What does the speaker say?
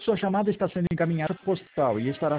Sua chamada está sendo encaminhada por postal e estará